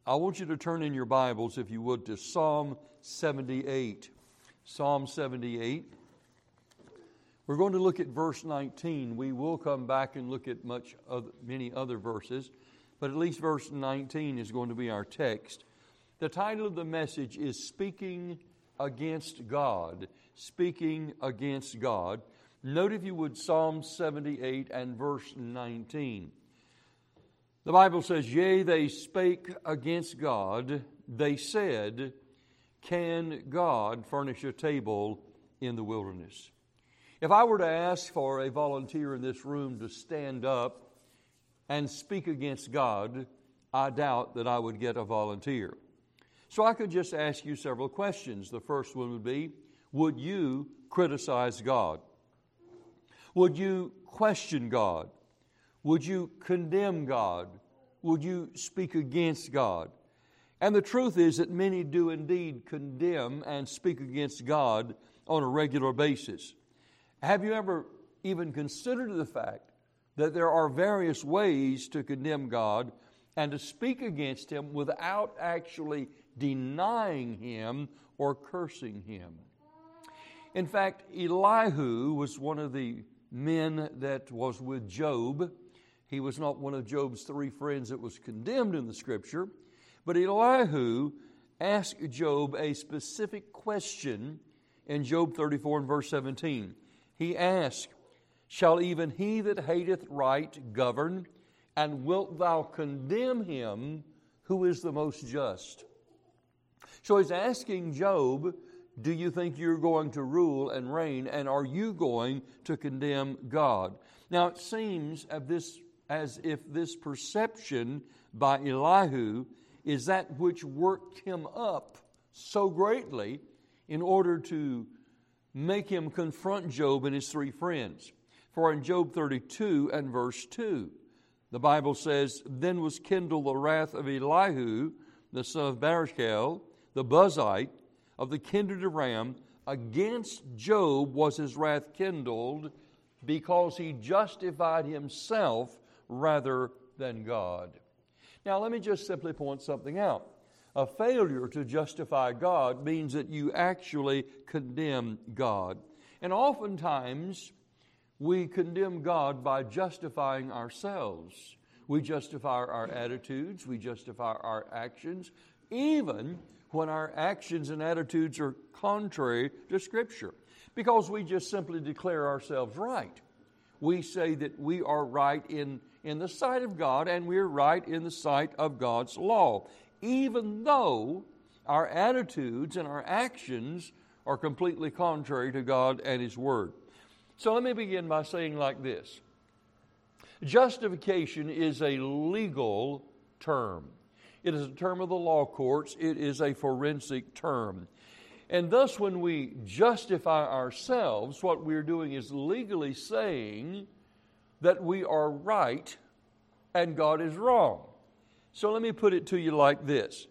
I want you to turn in your Bibles, if you would, to Psalm 78. Psalm 78. We're going to look at verse 19. We will come back and look at many other verses, but at least verse 19 is going to be our text. The title of the message is Speaking Against God. Speaking Against God. Note, if you would, Psalm 78 and verse 19. The Bible says, "Yea, they spake against God. They said, Can God furnish a table in the wilderness?" If I were to ask for a volunteer in this room to stand up and speak against God, I doubt that I would get a volunteer. So I could just ask you several questions. The first one would be, would you criticize God? Would you question God? Would you condemn God? Would you speak against God? And the truth is that many do indeed condemn and speak against God on a regular basis. Have you ever even considered the fact that there are various ways to condemn God and to speak against Him without actually denying Him or cursing Him? In fact, Elihu was one of the men that was with Job. He was not one of Job's three friends that was condemned in the Scripture, but Elihu asked Job a specific question in Job 34 and verse 17. He asked, "Shall even he that hateth right govern? And wilt thou condemn him who is the most just?" So he's asking Job, do you think you're going to rule and reign, and are you going to condemn God? Now it seems as if this perception by Elihu is that which worked him up so greatly in order to make him confront Job and his three friends. For in Job 32 and verse 2, the Bible says, "Then was kindled the wrath of Elihu, the son of Barachel, the Buzite, of the kindred of Ram. Against Job was his wrath kindled, because he justified himself rather than God." Now let me just simply point something out. A failure to justify God means that you actually condemn God. And oftentimes we condemn God by justifying ourselves. We justify our attitudes, we justify our actions, even when our actions and attitudes are contrary to Scripture, because we just simply declare ourselves right. We say that we are right in the sight of God, and we're right in the sight of God's law, even though our attitudes and our actions are completely contrary to God and His Word. So let me begin by saying like this. Justification is a legal term. It is a term of the law courts. It is a forensic term. And thus when we justify ourselves, what we're doing is legally saying that we are right and God is wrong. So let me put it to you like this.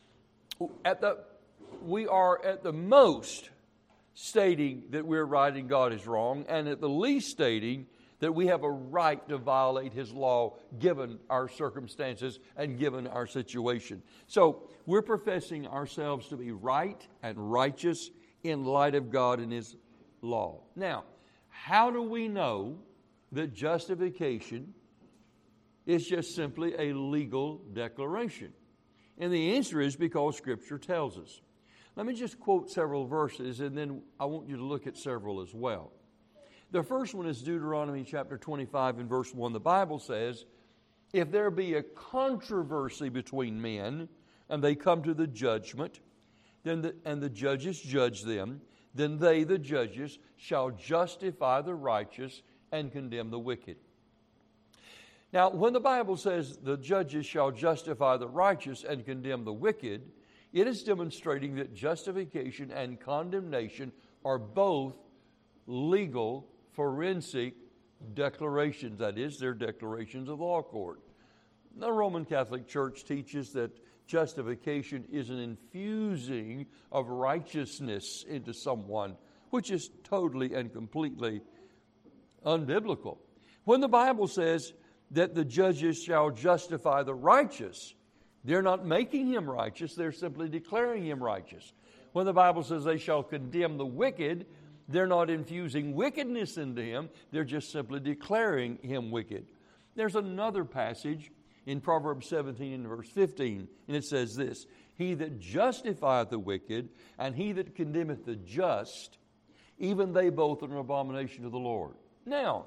We are at the most stating that we're right and God is wrong, and at the least stating that we have a right to violate His law given our circumstances and given our situation. So we're professing ourselves to be right and righteous in light of God and His law. Now, how do we know that justification is just simply a legal declaration? And the answer is because Scripture tells us. Let me just quote several verses, and then I want you to look at several as well. The first one is Deuteronomy chapter 25 and verse 1. The Bible says, "If there be a controversy between men, and they come to the judgment, and the judges judge them, then they, the judges, shall justify the righteous and condemn the wicked." Now, when the Bible says the judges shall justify the righteous and condemn the wicked, it is demonstrating that justification and condemnation are both legal, forensic declarations. That is, they're declarations of the law court. The Roman Catholic Church teaches that justification is an infusing of righteousness into someone, which is totally and completely unbiblical. When the Bible says that the judges shall justify the righteous They're not making him righteous, they're simply declaring him righteous. When the Bible says they shall condemn the wicked, they're not infusing wickedness into him, they're just simply declaring him wicked. There's another passage in Proverbs 17 and verse 15, and it says this, He that justifieth the wicked, and he that condemneth the just, even they both are an abomination to the Lord. Now,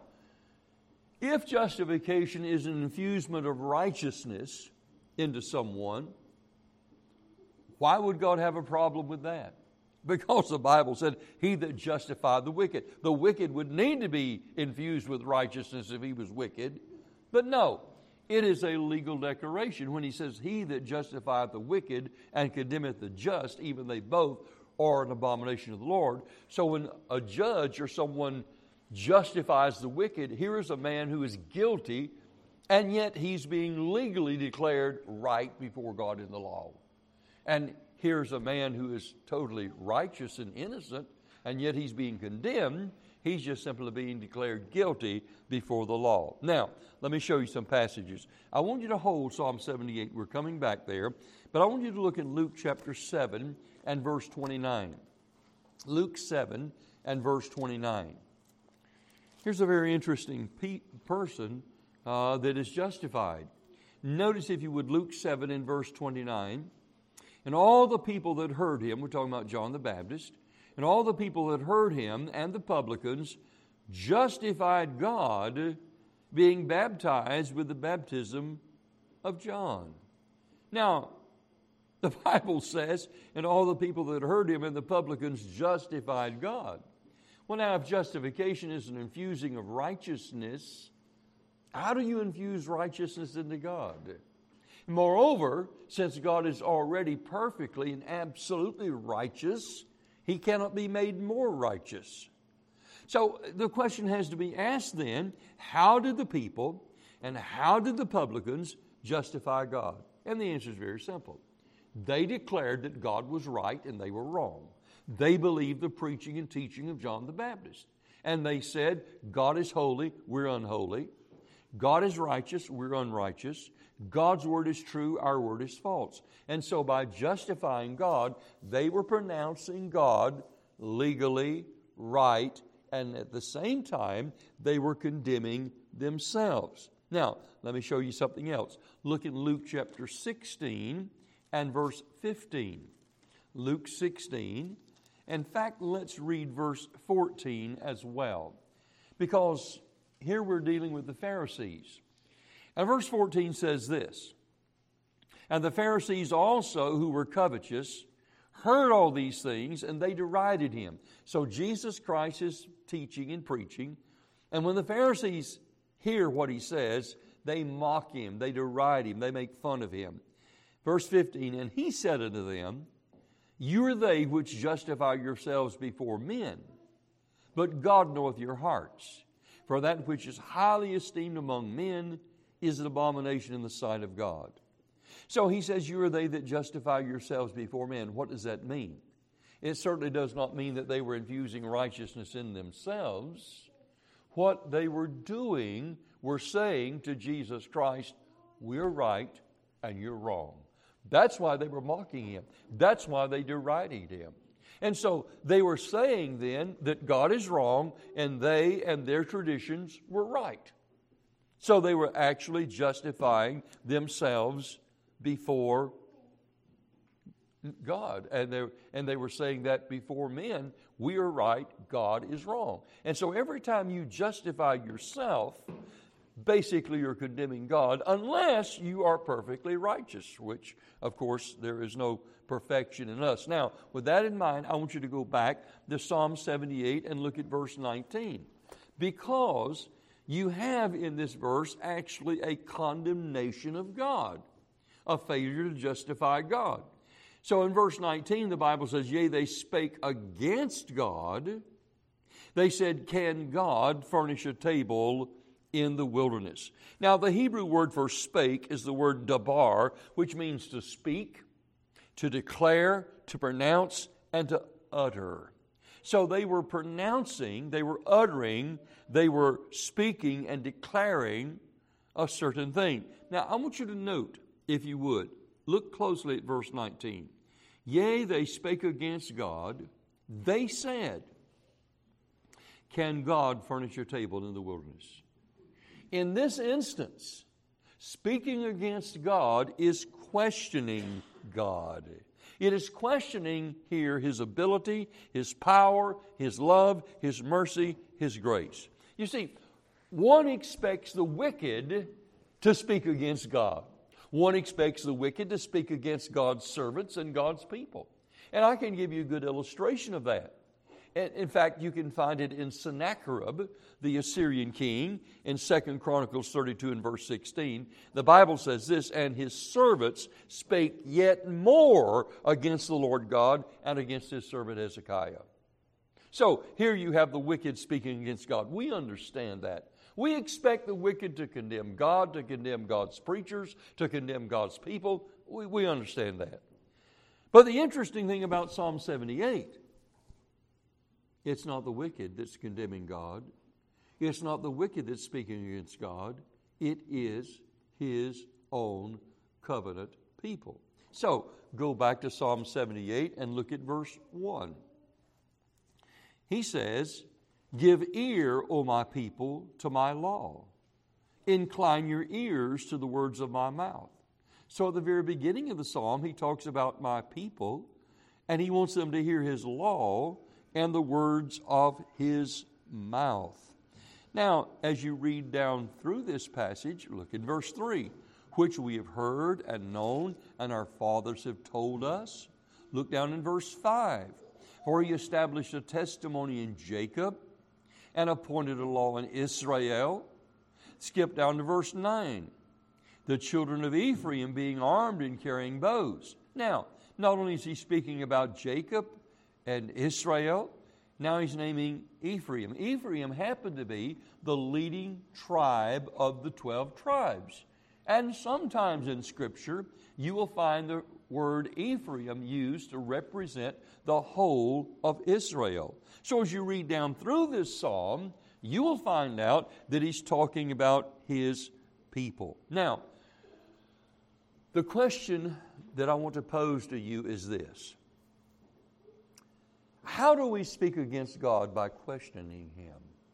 if justification is an infusement of righteousness into someone, why would God have a problem with that? Because the Bible said, He that justified the wicked. The wicked would need to be infused with righteousness if he was wicked. But no, it is a legal declaration when he says, He that justifieth the wicked and condemneth the just, even they both are an abomination of the Lord. So when a judge or someone justifies the wicked, here is a man who is guilty, and yet he's being legally declared right before God in the law. And here's a man who is totally righteous and innocent, and yet he's being condemned. He's just simply being declared guilty before the law. Now, let me show you some passages. I want you to hold Psalm 78. We're coming back there. But I want you to look at Luke chapter 7 and verse 29. Luke 7 and verse 29. Here's a very interesting person that is justified. Notice, if you would, Luke 7 and verse 29. And all the people that heard him, we're talking about John the Baptist, and all the people that heard him and the publicans justified God, being baptized with the baptism of John. Now, the Bible says, and all the people that heard him and the publicans justified God. Well, now, if justification is an infusing of righteousness, how do you infuse righteousness into God? Moreover, since God is already perfectly and absolutely righteous, He cannot be made more righteous. So the question has to be asked then, how did the people and how did the publicans justify God? And the answer is very simple. They declared that God was right and they were wrong. They believed the preaching and teaching of John the Baptist. And they said, God is holy, we're unholy. God is righteous, we're unrighteous. God's word is true, our word is false. And so by justifying God, they were pronouncing God legally right, and at the same time, they were condemning themselves. Now, let me show you something else. Look in Luke chapter 16 and verse 15. Luke 16. In fact, let's read verse 14 as well, because here we're dealing with the Pharisees. And verse 14 says this, And the Pharisees also, who were covetous, heard all these things, and they derided him. So Jesus Christ is teaching and preaching, and when the Pharisees hear what he says, they mock him, they deride him, they make fun of him. Verse 15, And he said unto them, You are they which justify yourselves before men, but God knoweth your hearts. For that which is highly esteemed among men is an abomination in the sight of God. So he says, You are they that justify yourselves before men. What does that mean? It certainly does not mean that they were infusing righteousness in themselves. What they were doing were saying to Jesus Christ, We're right and you're wrong. That's why they were mocking him. That's why they derided him. And so they were saying then that God is wrong and they and their traditions were right. So they were actually justifying themselves before God. And they were saying that before men, we are right, God is wrong. And so every time you justify yourself, basically you're condemning God, unless you are perfectly righteous, which, of course, there is no perfection in us. Now, with that in mind, I want you to go back to Psalm 78 and look at verse 19. Because you have in this verse actually a condemnation of God, a failure to justify God. So in verse 19, the Bible says, Yea, they spake against God. They said, Can God furnish a table in the wilderness? Now, the Hebrew word for spake is the word dabar, which means to speak, to declare, to pronounce, and to utter. So they were pronouncing, they were uttering, they were speaking and declaring a certain thing. Now, I want you to note, if you would, Look closely at verse 19. Yea, they spake against God. They said, can God furnish a table in the wilderness? In this instance, speaking against God is questioning God. It is questioning here His ability, His power, His love, His mercy, His grace. You see, one expects the wicked to speak against God. One expects the wicked to speak against God's servants and God's people. And I can give you a good illustration of that. In fact, you can find it in Sennacherib, the Assyrian king, in 2 Chronicles 32 and verse 16. The Bible says this, and his servants spake yet more against the Lord God and against his servant Hezekiah. So here you have the wicked speaking against God. We understand that. We expect the wicked to condemn God, to condemn God's preachers, to condemn God's people. We understand that. But the interesting thing about Psalm 78, it's not the wicked that's condemning God. It's not the wicked that's speaking against God. It is His own covenant people. So, go back to Psalm 78 and look at verse 1. He says, give ear, O my people, to my law. Incline your ears to the words of my mouth. So at the very beginning of the psalm, he talks about my people, and he wants them to hear his law and the words of his mouth. Now, as you read down through this passage, look at verse 3, which we have heard and known, and our fathers have told us. Look down in verse 5, for he established a testimony in Jacob and appointed a law in Israel. Skip down to verse 9. The children of Ephraim being armed and carrying bows. Now, not only is he speaking about Jacob and Israel, now he's naming Ephraim. Ephraim happened to be the leading tribe of the 12 tribes. And sometimes in Scripture, you will find the word Ephraim used to represent the whole of Israel. So as you read down through this psalm, you will find out that he's talking about his people. Now, the question that I want to pose to you is this. How do we speak against God? By questioning Him.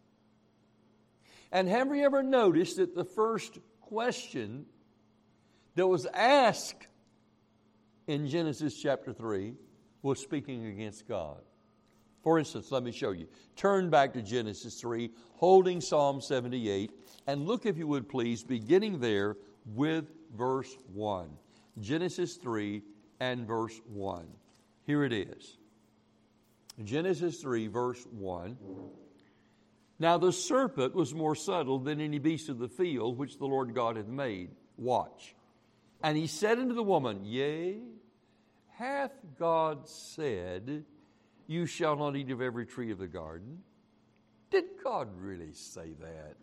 And have you ever noticed that the first question that was asked in Genesis chapter 3 was speaking against God? For instance, let me show you. Turn back to Genesis 3, holding Psalm 78, and look, if you would please, beginning there with verse 1. Genesis 3 and verse 1. Here it is. Genesis 3, verse 1. Now the serpent was more subtle than any beast of the field which the Lord God had made. Watch. And he said unto the woman, Yea, hath God said, you shall not eat of every tree of the garden? Did God really say that?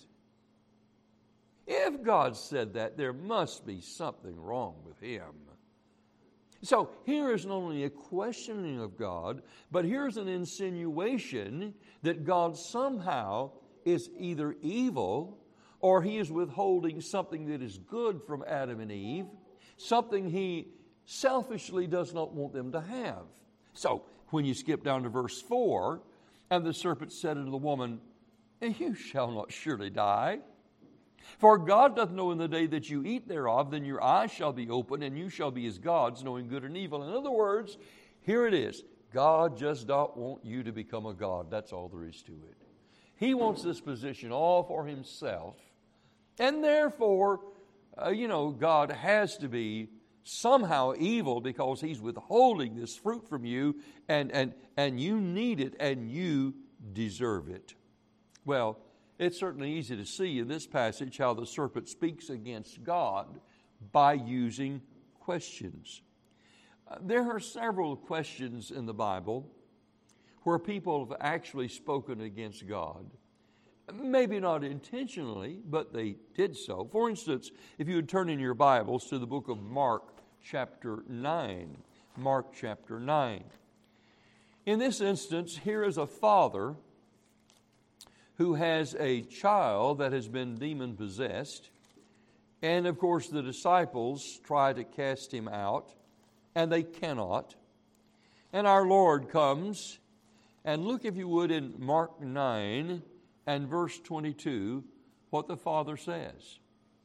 If God said that, there must be something wrong with Him. So here is not only a questioning of God, but here's an insinuation that God somehow is either evil or He is withholding something that is good from Adam and Eve, something He selfishly does not want them to have. So when you skip down to verse 4, and the serpent said unto the woman, you shall not surely die. For God doth know in the day that you eat thereof, then your eyes shall be opened, and you shall be as gods, knowing good and evil. In other words, here it is. God just don't want you to become a god. That's all there is to it. He wants this position all for Himself. And therefore, God has to be somehow evil because He's withholding this fruit from you, and you need it, and you deserve it. Well, it's certainly easy to see in this passage how the serpent speaks against God by using questions. There are several questions in the Bible where people have actually spoken against God. Maybe not intentionally, but they did so. For instance, if you would turn in your Bibles to the book of Mark chapter 9. Mark chapter 9. In this instance, here is a father who has a child that has been demon-possessed, And of course, the disciples try to cast him out, and they cannot. And our Lord comes, and look, if you would, in Mark 9 and verse 22, what the Father says.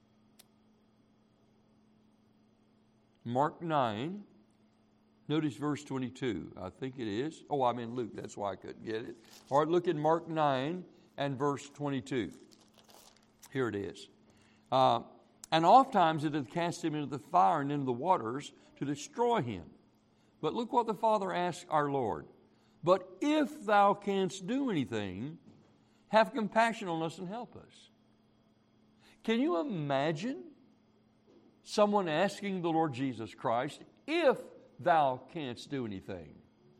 Mark 9, notice verse 22. I think it is. Oh, I'm in Luke. That's why I couldn't get it. All right, look in Mark 9 and verse 22. Here it is. And oftentimes it hath cast him into the fire and into the waters to destroy him. But look what the Father asks our Lord. But if thou canst do anything, have compassion on us and help us. Can you imagine someone asking the Lord Jesus Christ, if thou canst do anything?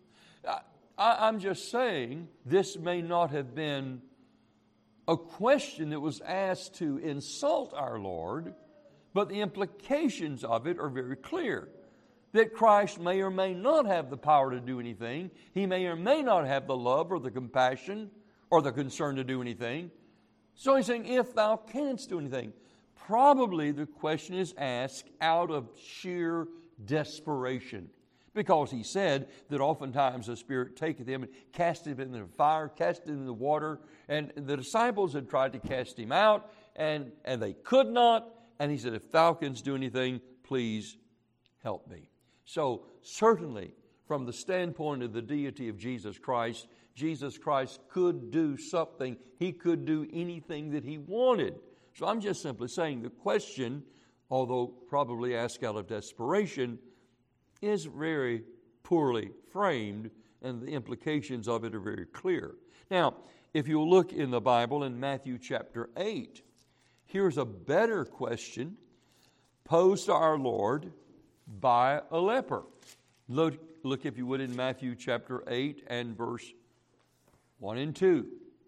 I'm just saying this may not have been a question that was asked to insult our Lord, but the implications of it are very clear. That Christ may or may not have the power to do anything. He may or may not have the love or the compassion or the concern to do anything. So he's saying, if thou canst do anything. Probably the question is asked out of sheer desperation. Because he said that oftentimes the Spirit taketh him and casteth him into the fire, casteth him in the water. And the disciples had tried to cast him out, and they could not. And he said, if thou canst do anything, please help me. So certainly, from the standpoint of the deity of Jesus Christ could do something. He could do anything that he wanted. So I'm just simply saying the question, although probably asked out of desperation, is very poorly framed, and the implications of it are very clear. Now, if you look in the Bible in Matthew chapter 8, here's a better question posed to our Lord by a leper. Look, if you would, in Matthew chapter 8 and verse 1 and 2.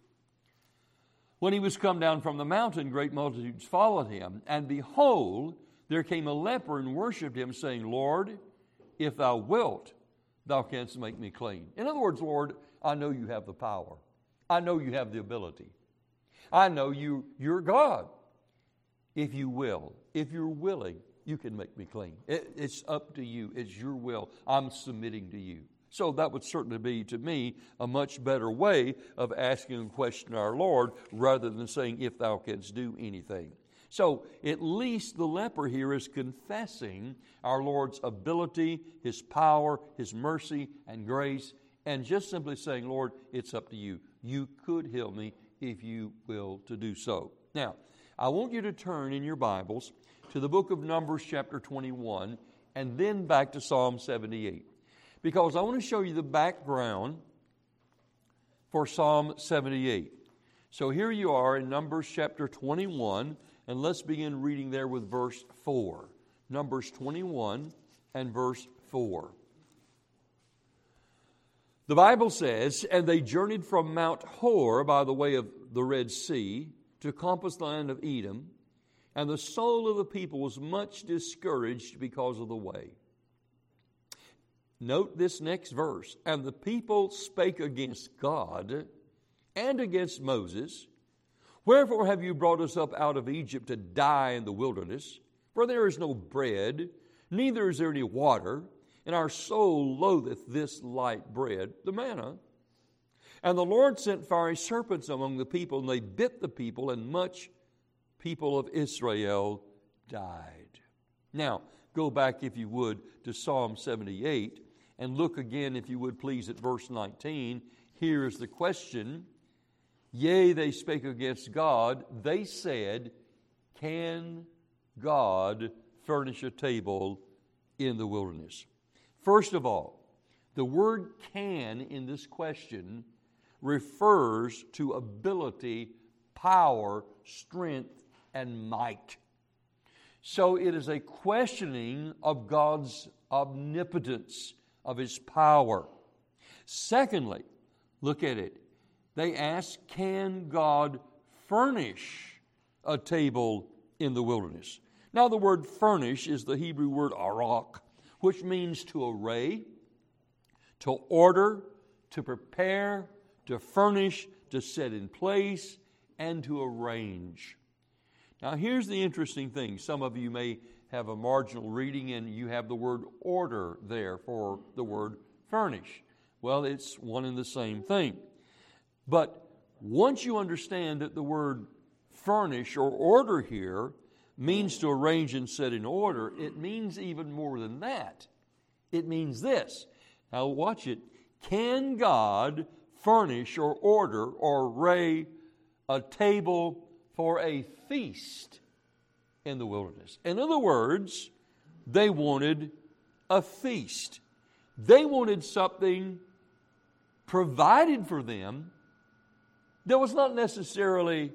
When he was come down from the mountain, great multitudes followed him. And behold, there came a leper and worshipped him, saying, Lord, if thou wilt, thou canst make me clean. In other words, Lord, I know you have the power. I know you have the ability. I know you're God. If you will, if you're willing, you can make me clean. It's up to you. It's your will. I'm submitting to you. So that would certainly be, to me, a much better way of asking a question to our Lord rather than saying, if thou canst do anything. So at least the leper here is confessing our Lord's ability, His power, His mercy and grace, and just simply saying, Lord, it's up to you. You could heal me if you will to do so. Now, I want you to turn in your Bibles to the book of Numbers chapter 21 and then back to Psalm 78. Because I want to show you the background for Psalm 78. So here you are in Numbers chapter 21, and let's begin reading there with verse 4. Numbers 21 and verse 4. The Bible says, And they journeyed from Mount Hor by the way of the Red Sea to compass the land of Edom, and the soul of the people was much discouraged because of the way. Note this next verse. And the people spake against God and against Moses, Wherefore have you brought us up out of Egypt to die in the wilderness? For there is no bread, neither is there any water, and our soul loatheth this light bread, the manna. And the Lord sent fiery serpents among the people, and they bit the people, and much people of Israel died. Now, go back, if you would, to Psalm 78, and look again, if you would please, at verse 19. Here is the question. Yea, they spake against God. They said, Can God furnish a table in the wilderness? First of all, the word can in this question refers to ability, power, strength, and might. So it is a questioning of God's omnipotence, of His power. Secondly, look at it. They ask, can God furnish a table in the wilderness? Now the word furnish is the Hebrew word arak, which means to array, to order, to prepare, to furnish, to set in place, and to arrange. Now, here's the interesting thing. Some of you may have a marginal reading and you have the word order there for the word furnish. Well, it's one and the same thing. But once you understand that the word furnish or order here means to arrange and set in order, it means even more than that. It means this. Now watch it. Can God furnish or order or array a table for a feast in the wilderness? In other words, they wanted a feast. They wanted something provided for them that was not necessarily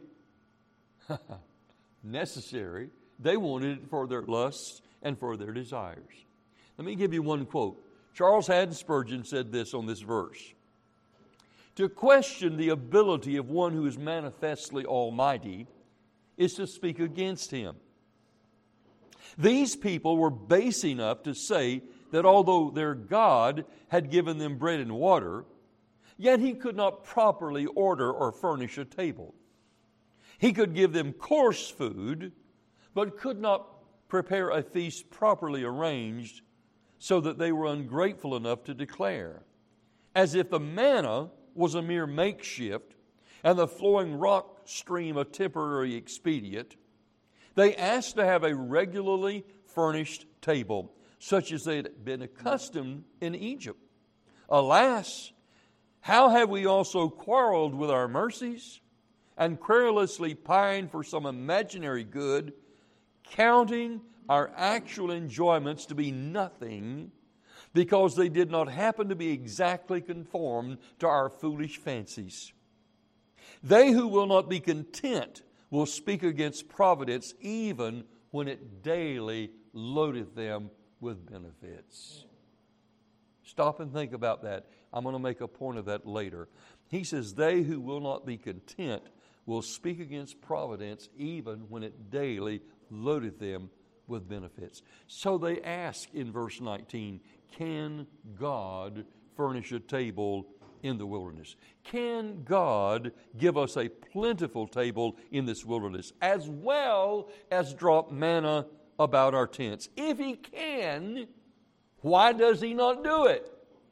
necessary. They wanted it for their lusts and for their desires. Let me give you one quote. Charles Haddon Spurgeon said this on this verse. To question the ability of one who is manifestly almighty is to speak against him. These people were base enough to say that although their God had given them bread and water, yet He could not properly order or furnish a table. He could give them coarse food, but could not prepare a feast properly arranged so that they were ungrateful enough to declare, as if the manna was a mere makeshift and the flowing rock stream a temporary expedient. They asked to have a regularly furnished table, such as they had been accustomed in Egypt. Alas, how have we also quarreled with our mercies and querulously pined for some imaginary good, counting our actual enjoyments to be nothing because they did not happen to be exactly conformed to our foolish fancies. They who will not be content will speak against providence even when it daily loadeth them with benefits. Stop and think about that. I'm going to make a point of that later. He says, they who will not be content will speak against providence even when it daily loadeth them with benefits. So they ask in verse 19, can God furnish a table in the wilderness? Can God give us a plentiful table in this wilderness, as well as drop manna about our tents? If He can, why does He not do it?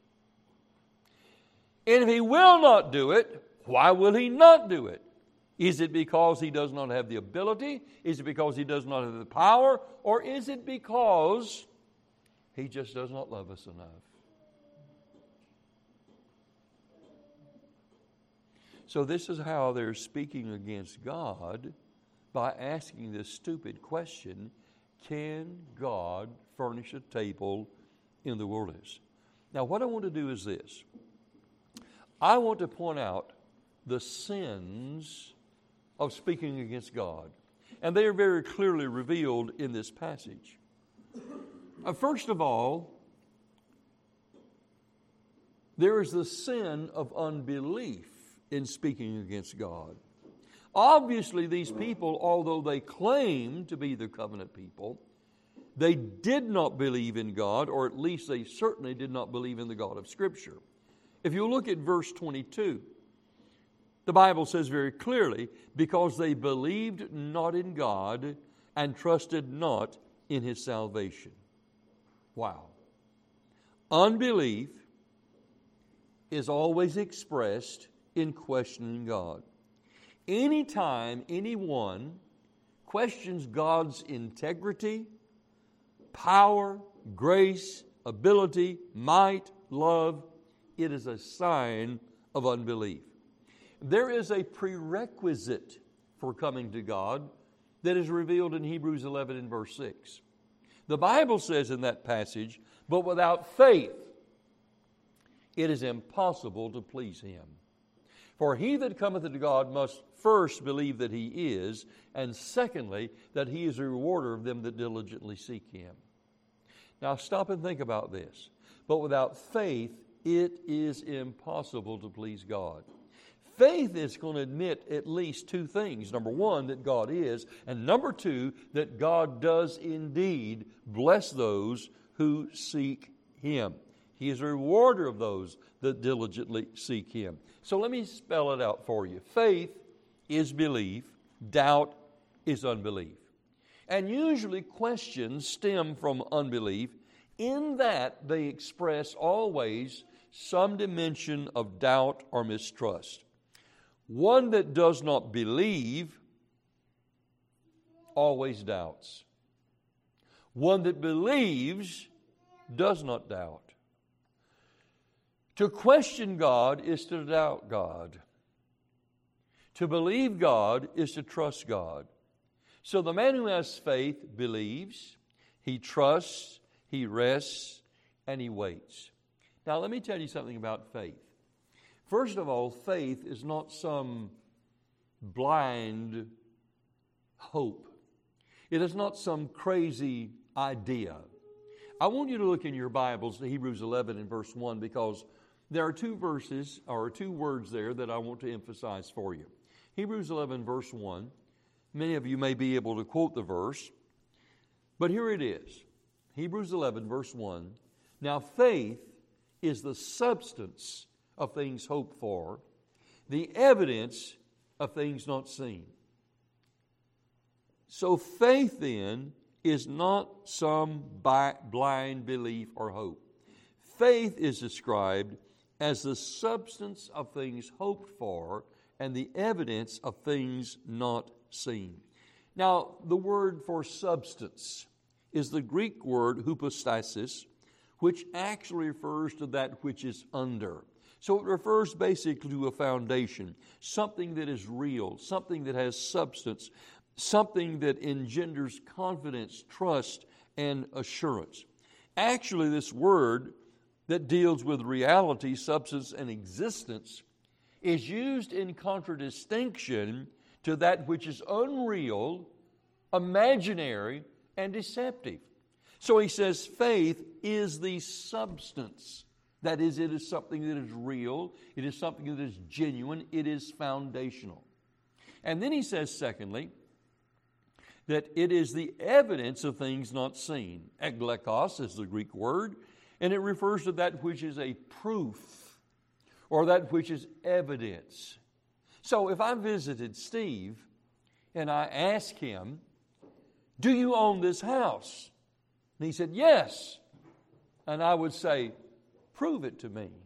And if He will not do it, why will He not do it? Is it because He does not have the ability? Is it because He does not have the power? Or is it because He just does not love us enough? So this is how they're speaking against God, by asking this stupid question, can God furnish a table in the wilderness? Now what I want to do is this. I want to point out the sins of speaking against God. And they are very clearly revealed in this passage. First of all, there is the sin of unbelief in speaking against God. Obviously, these people, although they claim to be the covenant people, they did not believe in God, or at least they certainly did not believe in the God of Scripture. If you look at verse 22, the Bible says very clearly, because they believed not in God and trusted not in His salvation. Wow. Unbelief is always expressed in questioning God. Anytime anyone questions God's integrity, power, grace, ability, might, love, it is a sign of unbelief. There is a prerequisite for coming to God that is revealed in Hebrews 11 and verse 6. The Bible says in that passage, but without faith it is impossible to please Him. For he that cometh to God must first believe that He is, and secondly, that He is a rewarder of them that diligently seek Him. Now stop and think about this. But without faith, it is impossible to please God. Faith is going to admit at least two things. Number one, that God is, and number two, that God does indeed bless those who seek Him. He is a rewarder of those that diligently seek Him. So let me spell it out for you. Faith is belief. Doubt is unbelief. And usually questions stem from unbelief, in that they express always some dimension of doubt or mistrust. One that does not believe always doubts. One that believes does not doubt. To question God is to doubt God. To believe God is to trust God. So the man who has faith believes, he trusts, he rests, and he waits. Now let me tell you something about faith. First of all, faith is not some blind hope. It is not some crazy idea. I want you to look in your Bibles to Hebrews 11 and verse 1, because there are two verses or two words there that I want to emphasize for you. Hebrews 11 verse 1. Many of you may be able to quote the verse, but here it is. Hebrews 11 verse 1. Now faith is the substance of things hoped for, the evidence of things not seen. So faith then is not some blind belief or hope. Faith is described as the substance of things hoped for and the evidence of things not seen. Now, the word for substance is the Greek word hypostasis, which actually refers to that which is under. So it refers basically to a foundation, something that is real, something that has substance, something that engenders confidence, trust, and assurance. Actually, this word that deals with reality, substance, and existence is used in contradistinction to that which is unreal, imaginary, and deceptive. So he says faith is the substance. That is, it is something that is real, it is something that is genuine, it is foundational. And then he says, secondly, that it is the evidence of things not seen. Eglekos is the Greek word, and it refers to that which is a proof or that which is evidence. So if I visited Steve and I asked him, do you own this house? And he said, yes. And I would say, prove it to me.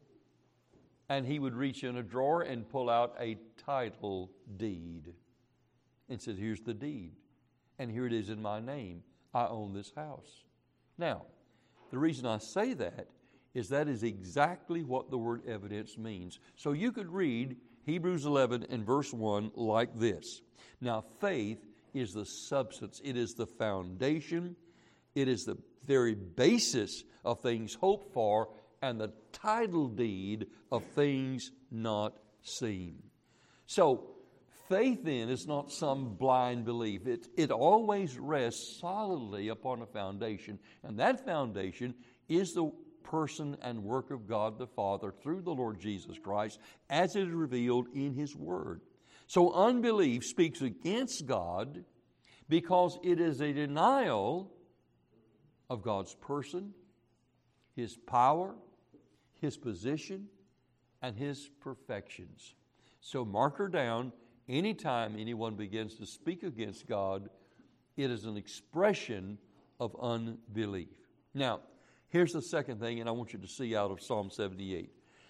And he would reach in a drawer and pull out a title deed and said, here's the deed. And here it is in my name. I own this house. Now, the reason I say that is exactly what the word evidence means. So you could read Hebrews 11 and verse 1 like this. Now, faith is the substance. It is the foundation. It is the very basis of things hoped for and the title deed of things not seen. So, faith then is not some blind belief. It always rests solidly upon a foundation, and that foundation is the person and work of God the Father through the Lord Jesus Christ as it is revealed in His Word. So unbelief speaks against God because it is a denial of God's person, His power, His position, and His perfections. So mark her down. Anytime anyone begins to speak against God, it is an expression of unbelief. Now, here's the second thing, and I want you to see out of Psalm 78.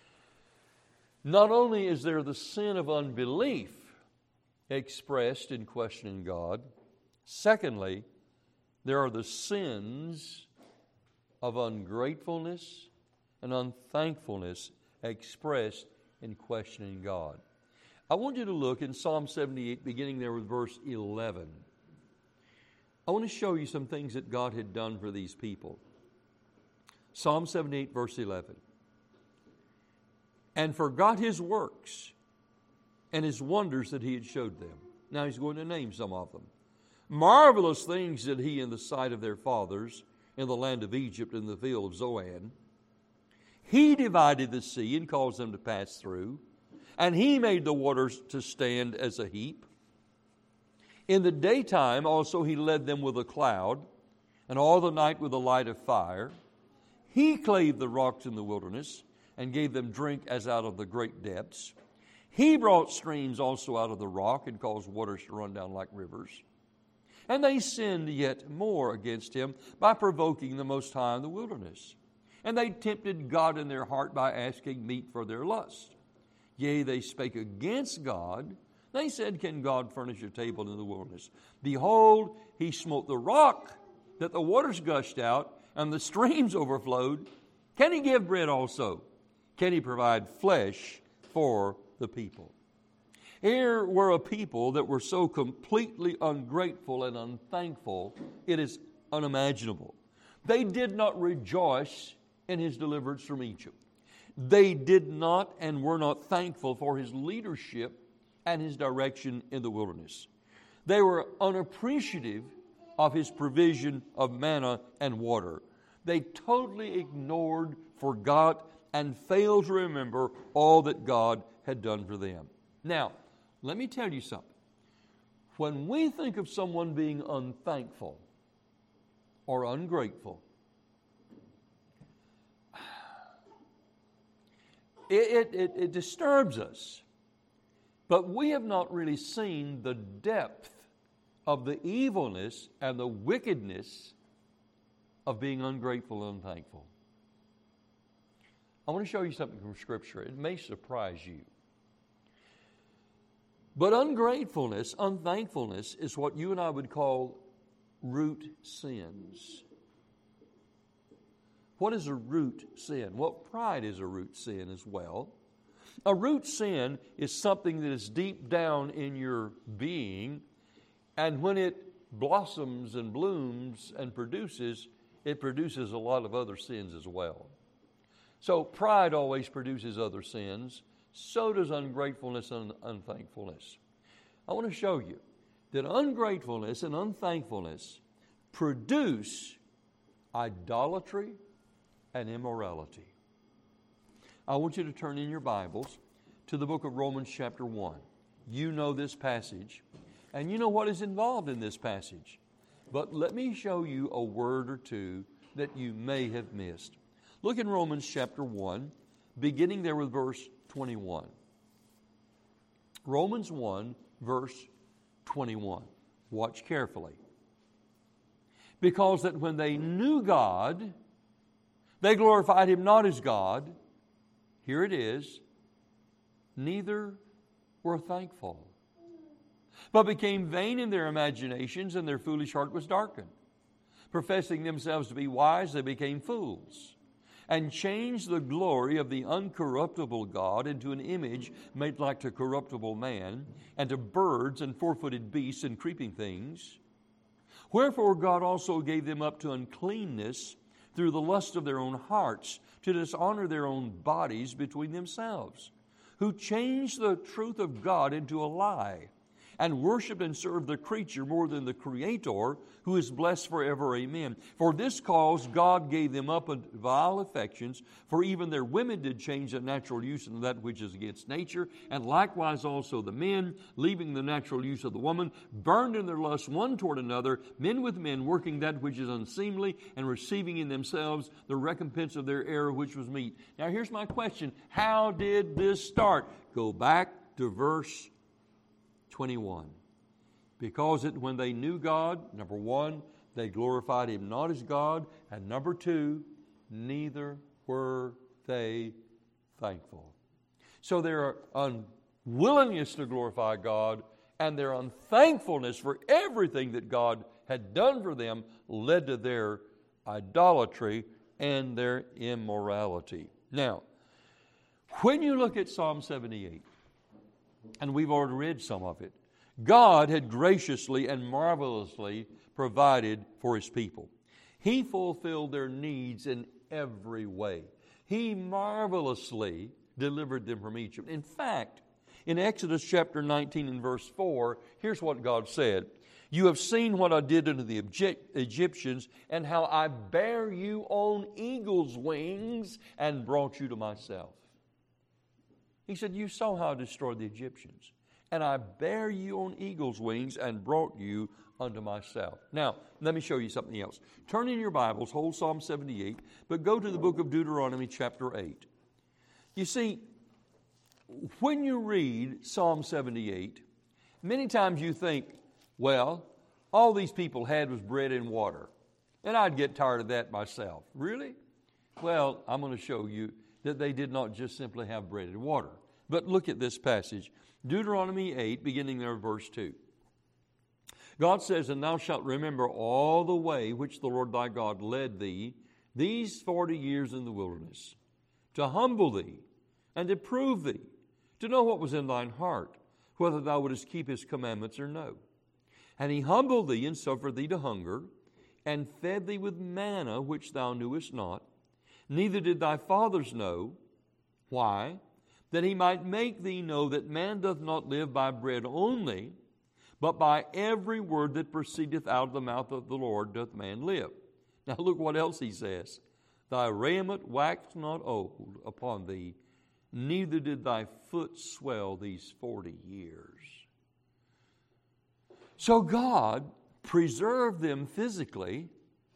Not only is there the sin of unbelief expressed in questioning God, secondly, there are the sins of ungratefulness and unthankfulness expressed in questioning God. I want you to look in Psalm 78, beginning there with verse 11. I want to show you some things that God had done for these people. Psalm 78, verse 11. And forgot His works and His wonders that He had showed them. Now He's going to name some of them. Marvelous things did He in the sight of their fathers in the land of Egypt in the field of Zoan. He divided the sea and caused them to pass through. And He made the waters to stand as a heap. In the daytime also He led them with a cloud, and all the night with a light of fire. He clave the rocks in the wilderness, and gave them drink as out of the great depths. He brought streams also out of the rock and caused waters to run down like rivers. And they sinned yet more against him by provoking the Most High in the wilderness. And they tempted God in their heart by asking meat for their lust. Yea, they spake against God. They said, can God furnish a table in the wilderness? Behold, he smote the rock that the waters gushed out and the streams overflowed. Can he give bread also? Can he provide flesh for the people? Here were a people that were so completely ungrateful and unthankful, it is unimaginable. They did not rejoice in his deliverance from Egypt. They did not and were not thankful for his leadership and his direction in the wilderness. They were unappreciative of his provision of manna and water. They totally ignored, forgot, and failed to remember all that God had done for them. Now, let me tell you something. When we think of someone being unthankful or ungrateful, it disturbs us. But we have not really seen the depth of the evilness and the wickedness of being ungrateful and unthankful. I want to show you something from Scripture. It may surprise you. But ungratefulness, unthankfulness, is what you and I would call root sins. What is a root sin? Well, pride is a root sin as well. A root sin is something that is deep down in your being, and when it blossoms and blooms and produces, it produces a lot of other sins as well. So pride always produces other sins. So does ungratefulness and unthankfulness. I want to show you that ungratefulness and unthankfulness produce idolatry and immorality. I want you to turn in your Bibles to the book of Romans chapter 1. You know this passage, and you know what is involved in this passage. But let me show you a word or two that you may have missed. Look in Romans chapter 1, beginning there with verse 21. Romans 1, verse 21. Watch carefully. Because that when they knew God, they glorified him not as God. Here it is. Neither were thankful, but became vain in their imaginations, and their foolish heart was darkened. Professing themselves to be wise, they became fools, and changed the glory of the uncorruptible God into an image made like to corruptible man, and to birds and four-footed beasts and creeping things. Wherefore God also gave them up to uncleanness through the lust of their own hearts, to dishonor their own bodies between themselves, who changed the truth of God into a lie, and worshiped and served the creature more than the Creator, who is blessed forever. Amen. For this cause God gave them up unto vile affections, for even their women did change the natural use into that which is against nature, and likewise also the men, leaving the natural use of the woman, burned in their lust one toward another, men with men, working that which is unseemly, and receiving in themselves the recompense of their error, which was meat. Now here's my question. How did this start? Go back to verse 21. Because that when they knew God, number one, they glorified him not as God, and number two, neither were they thankful. So their unwillingness to glorify God and their unthankfulness for everything that God had done for them led to their idolatry and their immorality. Now, when you look at Psalm 78, and we've already read some of it, God had graciously and marvelously provided for his people. He fulfilled their needs in every way. He marvelously delivered them from Egypt. In fact, in Exodus chapter 19 and verse 4, here's what God said. You have seen what I did unto the Egyptians, and how I bare you on eagle's wings and brought you to myself. He said, you saw how I destroyed the Egyptians, and I bare you on eagle's wings and brought you unto myself. Now, let me show you something else. Turn in your Bibles, hold Psalm 78, but go to the book of Deuteronomy chapter 8. You see, when you read Psalm 78, many times you think, well, all these people had was bread and water. And I'd get tired of that myself. Really? Well, I'm going to show you that they did not just simply have bread and water. But look at this passage. Deuteronomy 8, beginning there, verse 2. God says, "And thou shalt remember all the way which the Lord thy God led thee these 40 years in the wilderness, to humble thee, and to prove thee, to know what was in thine heart, whether thou wouldest keep his commandments or no. And he humbled thee, and suffered thee to hunger, and fed thee with manna which thou knewest not, neither did thy fathers know." Why? "That he might make thee know that man doth not live by bread only, but by every word that proceedeth out of the mouth of the Lord doth man live." Now look what else he says. "Thy raiment waxed not old upon thee, neither did thy foot swell these 40 years." So God preserved them physically.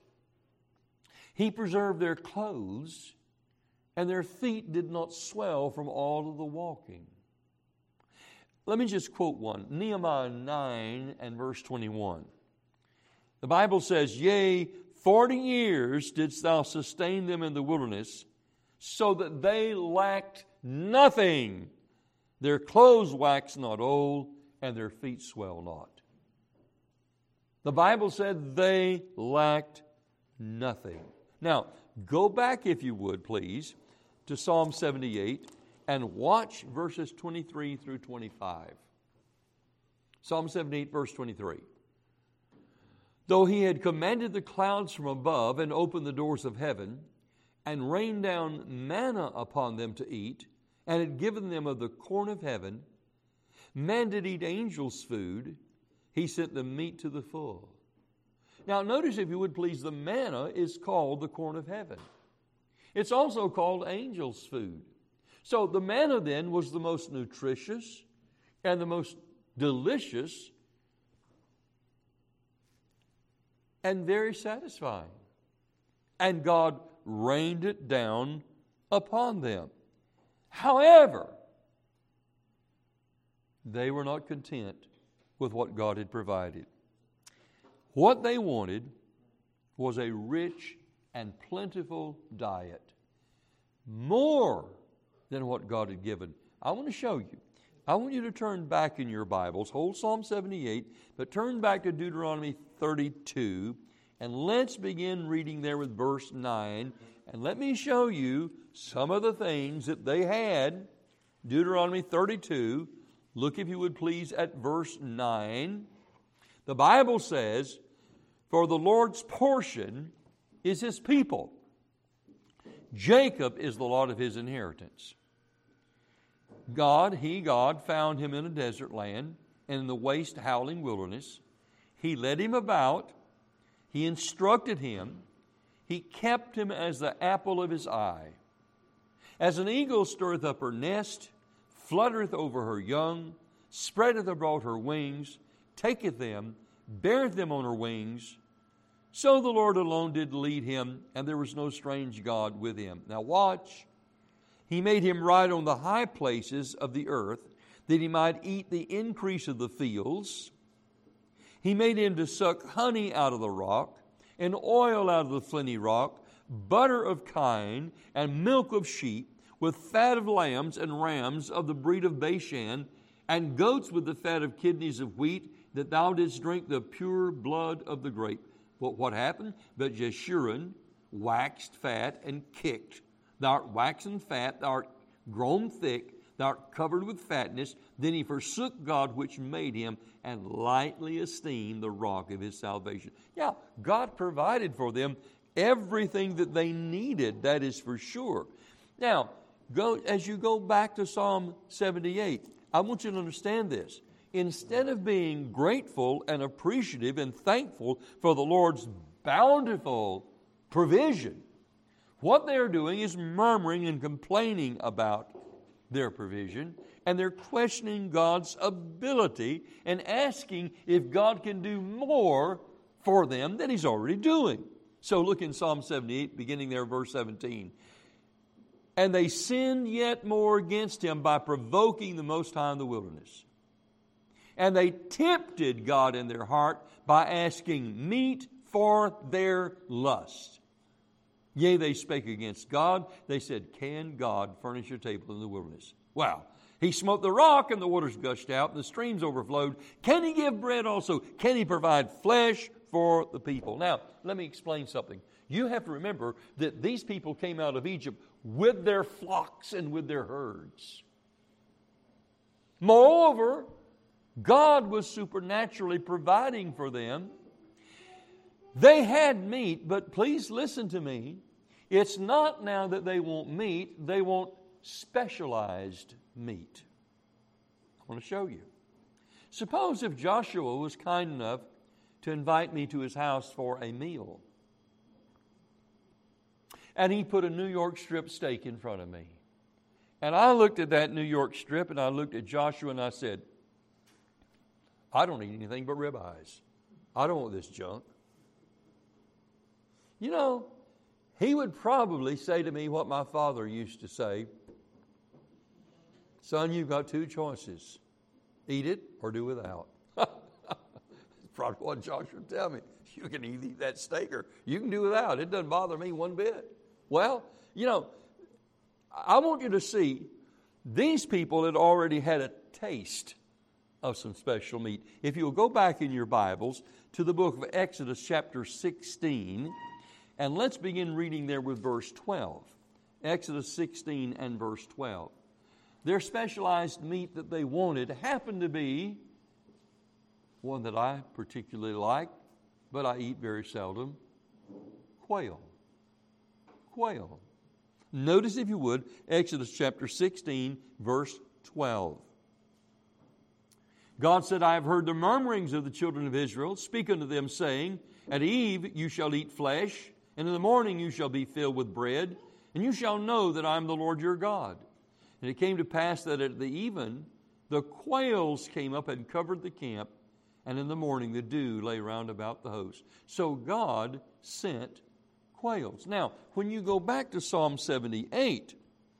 He preserved their clothes, and their feet did not swell from all of the walking. Let me just quote one. Nehemiah 9 and verse 21. The Bible says, "Yea, 40 years didst thou sustain them in the wilderness, so that they lacked nothing. Their clothes waxed not old, and their feet swell not." The Bible said they lacked nothing. Now, go back, if you would, please, to Psalm 78 and watch verses 23 through 25. Psalm 78, verse 23. "Though he had commanded the clouds from above and opened the doors of heaven and rained down manna upon them to eat and had given them of the corn of heaven, man did eat angels' food, he sent them meat to the full." Now notice, if you would please, the manna is called the corn of heaven. It's also called angels' food. So the manna then was the most nutritious and the most delicious and very satisfying. And God rained it down upon them. However, they were not content with what God had provided. What they wanted was a rich and plentiful diet, more than what God had given. I want to show you. I want you to turn back in your Bibles, hold Psalm 78, but turn back to Deuteronomy 32, and let's begin reading there with verse 9, and let me show you some of the things that they had. Deuteronomy 32, look, if you would please, at verse 9. The Bible says, "For the Lord's portion is his people. Jacob is the lot of his inheritance." God found him in a desert land and in the waste howling wilderness. He led him about. He instructed him. He kept him as the apple of his eye. As an eagle stirreth up her nest, fluttereth over her young, spreadeth abroad her wings, taketh them, beareth them on her wings. So the Lord alone did lead him, and there was no strange God with him. Now watch. He made him ride on the high places of the earth, that he might eat the increase of the fields. He made him to suck honey out of the rock, and oil out of the flinty rock, butter of kine, and milk of sheep, with fat of lambs and rams of the breed of Bashan, and goats with the fat of kidneys of wheat, that thou didst drink the pure blood of the grape. But what happened? But Jeshurun waxed fat and kicked. Thou art waxen fat, thou art grown thick, thou art covered with fatness. Then he forsook God which made him, and lightly esteemed the rock of his salvation. Yeah, God provided for them everything that they needed, that is for sure. Now, as you go back to Psalm 78, I want you to understand this. Instead of being grateful and appreciative and thankful for the Lord's bountiful provision, what they're doing is murmuring and complaining about their provision, and they're questioning God's ability and asking if God can do more for them than he's already doing. So look in Psalm 78, beginning there, verse 17. And they sinned yet more against Him by provoking the Most High in the wilderness. And they tempted God in their heart by asking meat for their lust. Yea, they spake against God. They said, can God furnish a table in the wilderness? Wow. He smote the rock and the waters gushed out and the streams overflowed. Can He give bread also? Can He provide flesh for the people? Now, let me explain something. You have to remember that these people came out of Egypt with their flocks and with their herds. Moreover, God was supernaturally providing for them. They had meat, but please listen to me. It's not now that they want meat, they want specialized meat. I want to show you. Suppose if Joshua was kind enough to invite me to his house for a meal, and he put a New York strip steak in front of me. And I looked at that New York strip and I looked at Joshua and I said, I don't eat anything but ribeyes. I don't want this junk. You know, he would probably say to me what my father used to say, son, you've got two choices. Eat it or do without. Probably what Joshua would tell me. You can either eat that steak or you can do without. It doesn't bother me one bit. Well, you know, I want you to see these people had already had a taste of some special meat. If you'll go back in your Bibles to the book of Exodus chapter 16, and let's begin reading there with verse 12. Exodus 16 and verse 12. Their specialized meat that they wanted happened to be one that I particularly like, but I eat very seldom, quail. Quail. Notice, if you would, Exodus chapter 16, verse 12. God said, I have heard the murmurings of the children of Israel. Speak unto them, saying, at eve you shall eat flesh, and in the morning you shall be filled with bread, and you shall know that I am the Lord your God. And it came to pass that at the even, the quails came up and covered the camp, and in the morning the dew lay round about the host. So God sent quails. Now, when you go back to Psalm 78,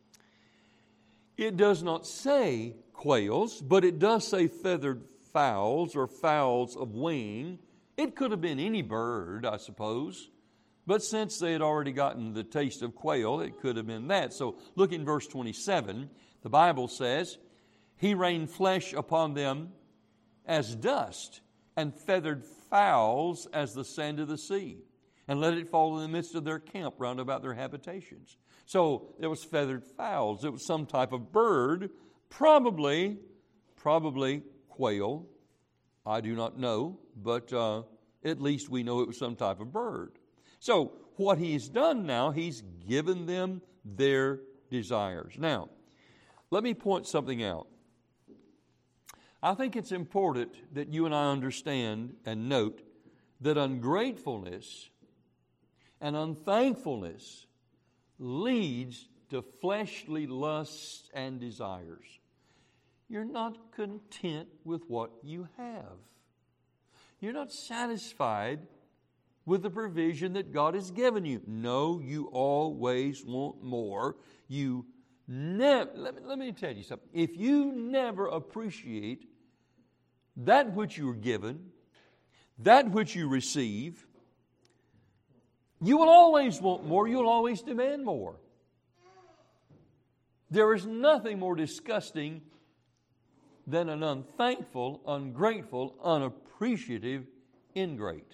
it does not say quails, but it does say feathered fowls or fowls of wing. It could have been any bird, I suppose. But since they had already gotten the taste of quail, it could have been that. So look in verse 27. The Bible says, He rained flesh upon them as dust, and feathered fowls as the sand of the sea, and let it fall in the midst of their camp round about their habitations. So there was feathered fowls. It was some type of bird, probably quail. I do not know, but at least we know it was some type of bird. So what He's done now, He's given them their desires. Now, let me point something out. I think it's important that you and I understand and note that ungratefulness and unthankfulness leads to fleshly lusts and desires. You're not content with what you have. You're not satisfied with the provision that God has given you. No, you always want more. You never, let me tell you something. If you never appreciate that which you are given, that which you receive, you will always want more. You'll always demand more. There is nothing more disgusting than an unthankful, ungrateful, unappreciative ingrate.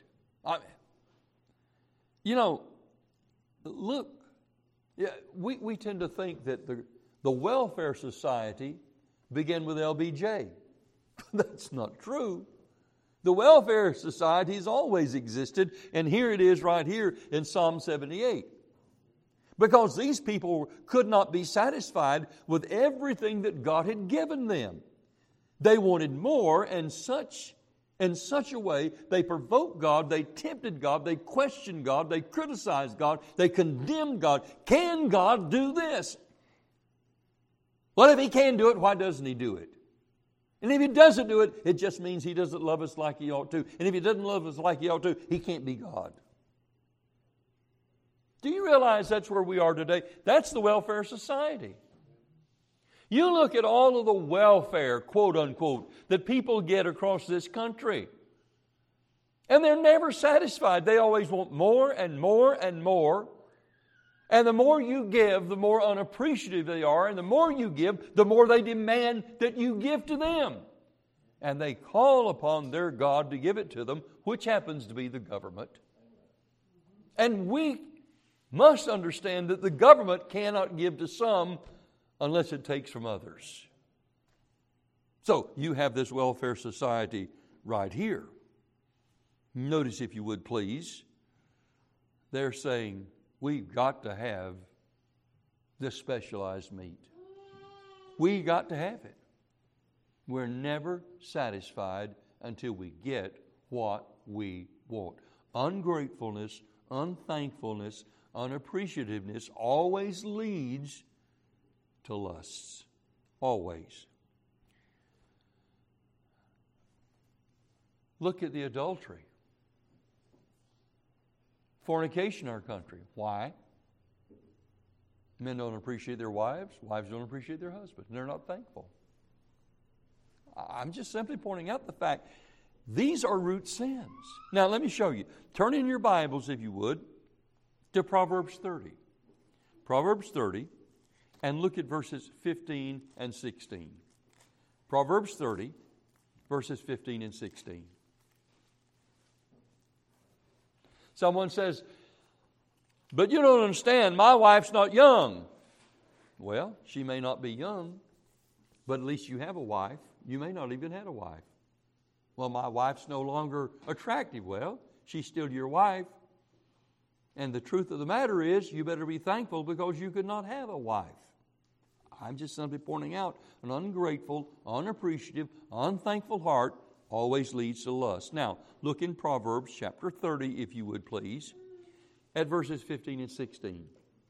Look, we tend to think that the welfare society began with LBJ. That's not true. The welfare society has always existed, and here it is right here in Psalm 78. Because these people could not be satisfied with everything that God had given them. They wanted more, and in such a way, they provoked God, they tempted God, they questioned God, they criticized God, they condemned God. Can God do this? Well, if He can do it, why doesn't He do it? And if He doesn't do it, it just means He doesn't love us like He ought to. And if He doesn't love us like He ought to, He can't be God. Do you realize that's where we are today? That's the welfare society. You look at all of the welfare, quote unquote, that people get across this country. And they're never satisfied. They always want more and more and more. And the more you give, the more unappreciative they are. And the more you give, the more they demand that you give to them. And they call upon their God to give it to them, which happens to be the government. And we must understand that the government cannot give to some unless it takes from others. So you have this welfare society right here. Notice, if you would please, they're saying, we've got to have this specialized meat. We got to have it. We're never satisfied until we get what we want. Ungratefulness, unthankfulness, unappreciativeness always leads to lusts. Always. Look at the adultery. Fornication in our country. Why? Men don't appreciate their wives. Wives don't appreciate their husbands. They're not thankful. I'm just simply pointing out the fact these are root sins. Now let me show you. Turn in your Bibles, if you would, to Proverbs 30. Proverbs 30, and look at verses 15 and 16. Proverbs 30, verses 15 and 16. Someone says, but you don't understand, my wife's not young. Well, she may not be young, but at least you have a wife. You may not even have a wife. Well, my wife's no longer attractive. Well, she's still your wife. And the truth of the matter is, you better be thankful because you could not have a wife. I'm just simply pointing out an ungrateful, unappreciative, unthankful heart always leads to lust. Now, look in Proverbs chapter 30, if you would please, at verses 15 and 16.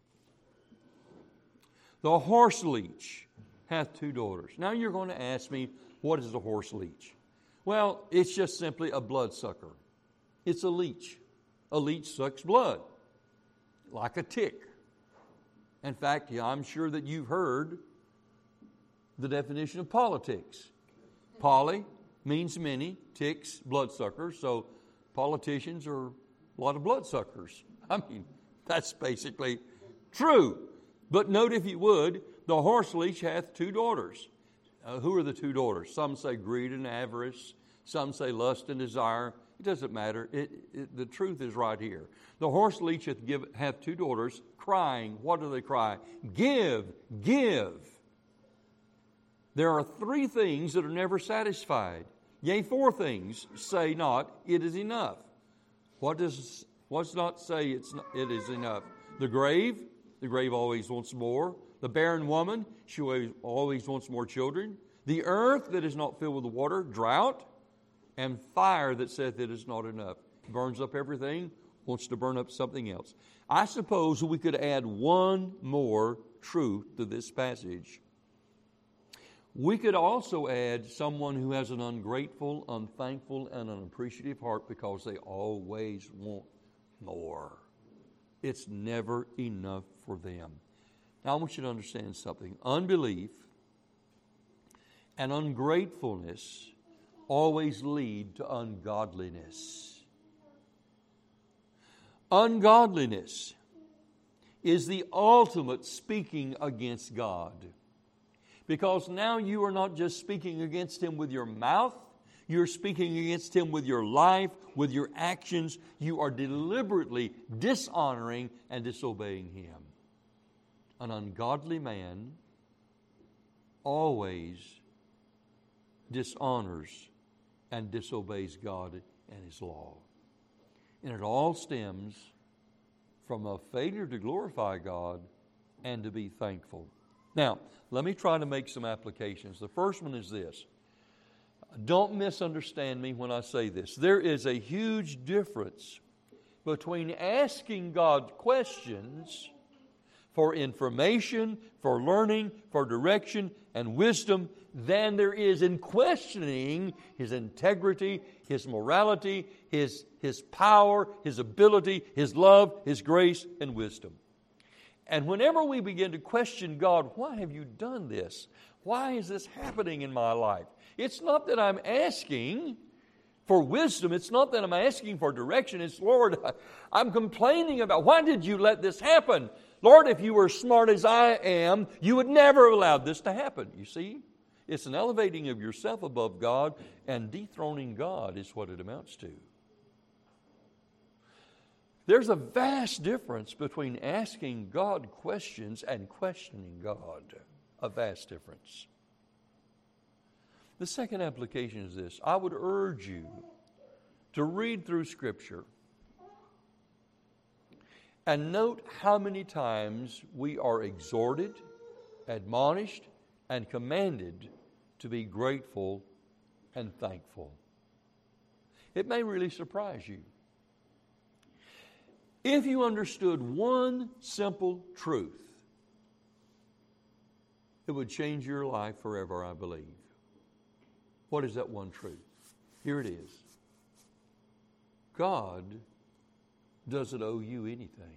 The horse leech hath two daughters. Now you're going to ask me, what is a horse leech? Well, it's just simply a bloodsucker. It's a leech. A leech sucks blood, like a tick. In fact, I'm sure that you've heard the definition of politics. Poly means many, ticks, bloodsuckers, so politicians are a lot of bloodsuckers. I mean, that's basically true. But note, if you would, the horse leech hath two daughters. Who are the two daughters? Some say greed and avarice. Some say lust and desire. It doesn't matter. The truth is right here. The horse leech hath two daughters, crying. What do they cry? Give, give. There are three things that are never satisfied. Yea, four things say not, it is enough. What's not say it is enough? The grave always wants more. The barren woman, she always wants more children. The earth that is not filled with water, drought, and fire that saith it is not enough. Burns up everything, wants to burn up something else. I suppose we could add one more truth to this passage. We could also add someone who has an ungrateful, unthankful, and unappreciative heart because they always want more. It's never enough for them. Now I want you to understand something. Unbelief and ungratefulness always lead to ungodliness. Ungodliness is the ultimate speaking against God. Because now you are not just speaking against Him with your mouth, you're speaking against Him with your life, with your actions. You are deliberately dishonoring and disobeying Him. An ungodly man always dishonors and disobeys God and His law. And it all stems from a failure to glorify God and to be thankful. Now, let me try to make some applications. The first one is this. Don't misunderstand me when I say this. There is a huge difference between asking God questions for information, for learning, for direction and wisdom than there is in questioning His integrity, His morality, His power, His ability, His love, His grace, and wisdom. And whenever we begin to question God, why have you done this? Why is this happening in my life? It's not that I'm asking for wisdom. It's not that I'm asking for direction. It's, Lord, I'm complaining about, why did you let this happen? Lord, if you were as smart as I am, you would never have allowed this to happen. You see? It's an elevating of yourself above God, and dethroning God is what it amounts to. There's a vast difference between asking God questions and questioning God. A vast difference. The second application is this. I would urge you to read through Scripture and note how many times we are exhorted, admonished, and commanded to be grateful and thankful. It may really surprise you. If you understood one simple truth, it would change your life forever, I believe. What is that one truth? Here it is. God doesn't owe you anything.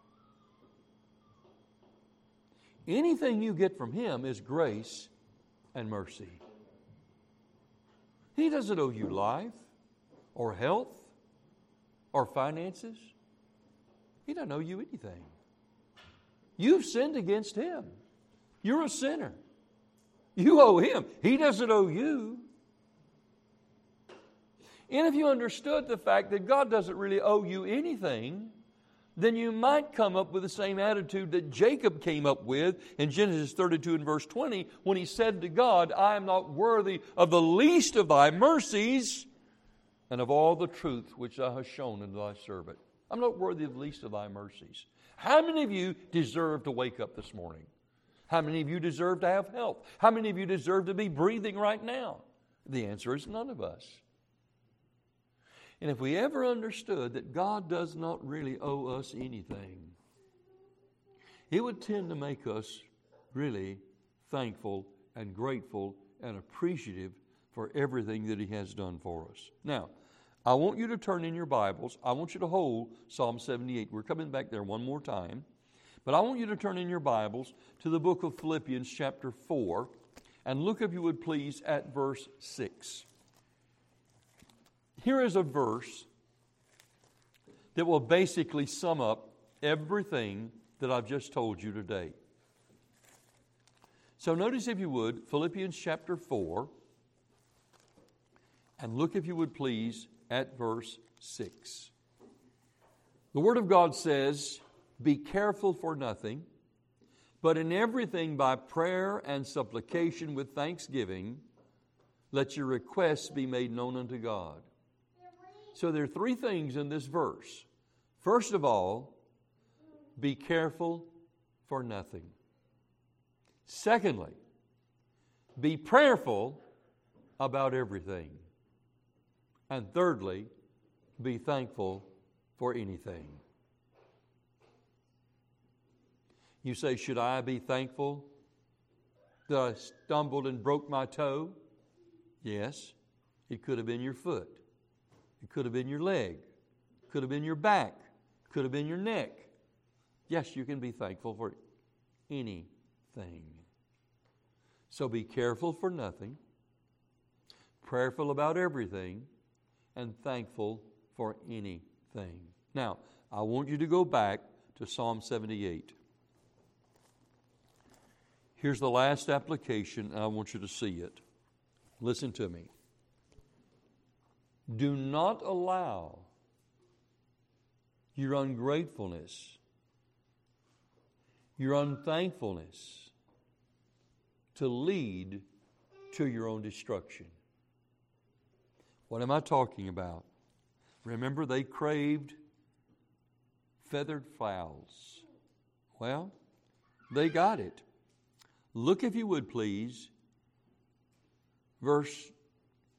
Anything you get from Him is grace and mercy. He doesn't owe you life or health or finances. He doesn't owe you anything. You've sinned against Him. You're a sinner. You owe Him. He doesn't owe you. And if you understood the fact that God doesn't really owe you anything, then you might come up with the same attitude that Jacob came up with in Genesis 32 and verse 20 when he said to God, I am not worthy of the least of Thy mercies and of all the truth which Thou hast shown unto Thy servant. I'm not worthy of the least of Thy mercies. How many of you deserve to wake up this morning? How many of you deserve to have health? How many of you deserve to be breathing right now? The answer is none of us. And if we ever understood that God does not really owe us anything, it would tend to make us really thankful and grateful and appreciative for everything that He has done for us. Now, I want you to turn in your Bibles. I want you to hold Psalm 78. We're coming back there one more time. But I want you to turn in your Bibles to the book of Philippians chapter 4 and look, if you would please, at verse 6. Here is a verse that will basically sum up everything that I've just told you today. So notice, if you would, Philippians chapter 4, and look, if you would please, at verse 6. The Word of God says, be careful for nothing, but in everything by prayer and supplication with thanksgiving, let your requests be made known unto God. So there are three things in this verse. First of all, be careful for nothing. Secondly, be prayerful about everything. And thirdly, be thankful for anything. You say, should I be thankful that I stumbled and broke my toe? Yes, it could have been your foot. It could have been your leg. It could have been your back. It could have been your neck. Yes, you can be thankful for anything. So be careful for nothing, prayerful about everything, and thankful for anything. Now, I want you to go back to Psalm 78. Here's the last application, and I want you to see it. Listen to me. Do not allow your ungratefulness, your unthankfulness to lead to your own destruction. What am I talking about? Remember, they craved feathered fowls. Well, they got it. Look, if you would please, verse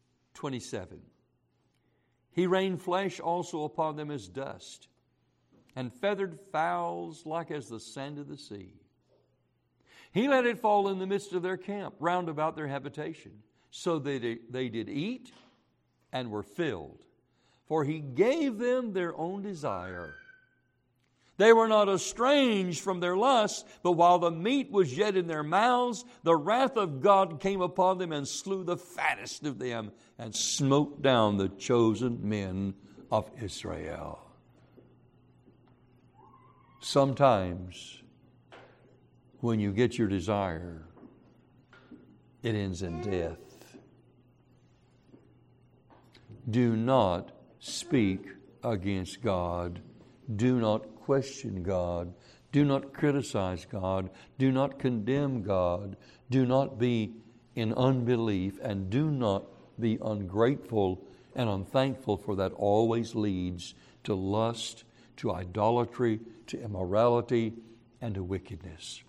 27. He rained flesh also upon them as dust, and feathered fowls like as the sand of the sea. He let it fall in the midst of their camp, round about their habitation. So they did eat and were filled. For He gave them their own desire. They were not estranged from their lusts, but while the meat was yet in their mouths, the wrath of God came upon them and slew the fattest of them and smote down the chosen men of Israel. Sometimes when you get your desire, it ends in death. Do not speak against God. Do not question God. Do not criticize God. Do not condemn God. Do not be in unbelief, and do not be ungrateful and unthankful, for that always leads to lust, to idolatry, to immorality, and to wickedness.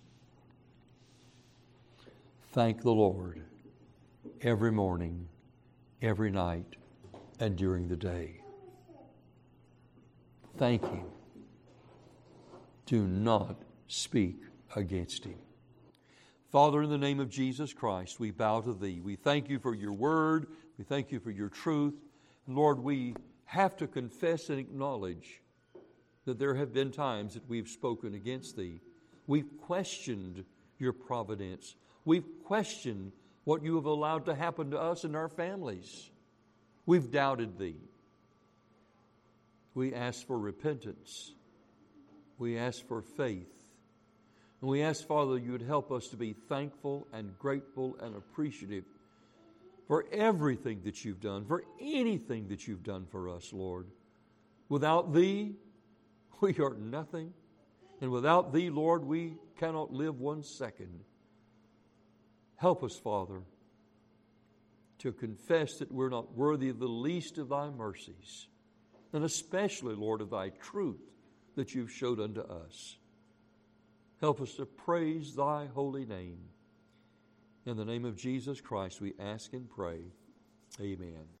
Thank the Lord every morning, every night, and during the day. Thank Him. Do not speak against Him. Father, in the name of Jesus Christ, we bow to Thee. We thank You for Your word. We thank You for Your truth. And Lord, we have to confess and acknowledge that there have been times that we've spoken against Thee. We've questioned Your providence. We've questioned what You have allowed to happen to us and our families. We've doubted Thee. We ask for repentance. We ask for faith. And we ask, Father, You would help us to be thankful and grateful and appreciative for everything that You've done, for anything that You've done for us, Lord. Without Thee, we are nothing. And without Thee, Lord, we cannot live 1 second. Help us, Father, to confess that we're not worthy of the least of Thy mercies, and especially, Lord, of Thy truth that You've showed unto us. Help us to praise Thy holy name. In the name of Jesus Christ we ask and pray. Amen.